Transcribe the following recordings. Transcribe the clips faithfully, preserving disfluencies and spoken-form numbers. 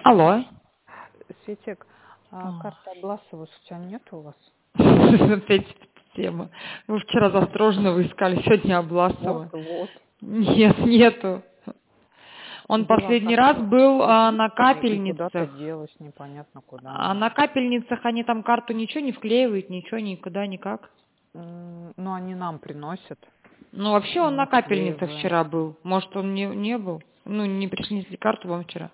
Алло. Светик, а А. карта Обласова случайно нет у вас? Опять тема. Вы вчера Застроженного искали, сегодня Обласова. Вот, вот. Нет, нету. Он Была последний раз карта был а, на единственная, и куда-то капельницах. делась, непонятно куда А она. на капельницах они там карту ничего не вклеивают, ничего никуда, никак. М, Ну, они нам приносят, Ну, вообще и он мы на капельницах вклеиваем. вчера был. Может, он не, не был? Ну, не принесли карту вам вчера.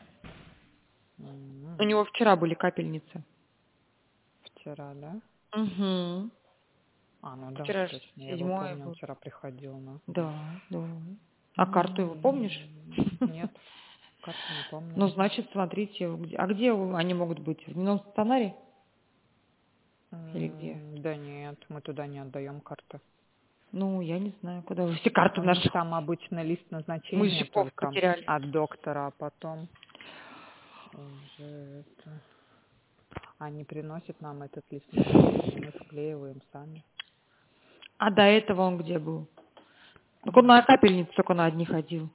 У М, него вчера были капельницы. Вчера, да? Угу. А, ну да, Вчера же точно, я его седьмое помню, он было. вчера приходил, но... Да, да. А карту его помнишь? М, Нет, карту не помню. Ну, значит, смотрите, где- а где у- они могут быть? В дневном стационаре? Или где? М, Да нет, мы туда не отдаем карты. Ну, я не знаю, куда вы все карты У них нашли. там обычно лист Мы назначения щипов только потеряли. от доктора, а потом уже это... Они приносят нам этот лист назначения, мы вклеиваем сами. А до этого он где был? Так он на капельницу только на одни ходил.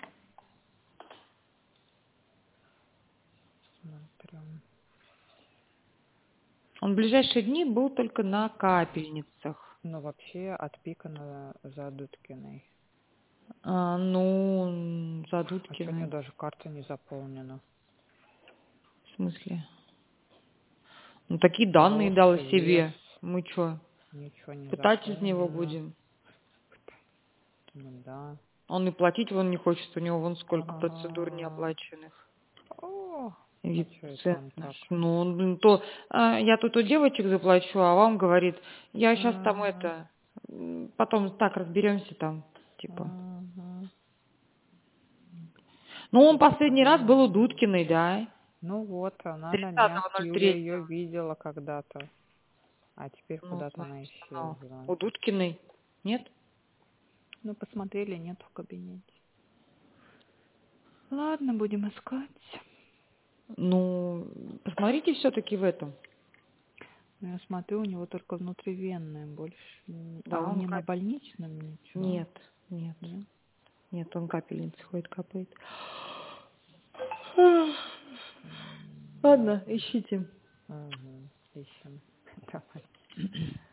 Смотрим. Он в ближайшие дни был только на капельницах. Ну, вообще от Пикана за Дудкиной. А, ну, за А что у нее Дудкиной. даже карта не заполнена? В смысле? Ну, такие данные Рост, дал о вес, себе. Мы что, ничего не пытать из него заполнено. будем? Ну да. Он и платить вон не хочет, у него вон сколько процедур А, неоплаченных. О, а что это Вип-центр он наш. так? Ну, он, блин, то а, я тут у девочек заплачу, а вам говорит, я сейчас там Ага, это, м, потом так разберемся там, типа. ага. Ну, он Что-то последний раз был у подобное. Дудкиной, да, Ну вот, она на днях, тридцатого ноль Юля ее третьего. видела когда-то, а теперь Ну, куда-то она значит, она исчезла. у Дудкиной. Нет? Ну, посмотрели, нет в кабинете. Ладно, будем искать. Ну, посмотрите все-таки в этом. Ну, я смотрю, у него только внутривенное больше. н- А Да, он он не на кап... больничном ничего? Нет, нет, Нет? нет, он капельницы ходит, капает. М, Ладно, ищите. Угу, ищем. Давай.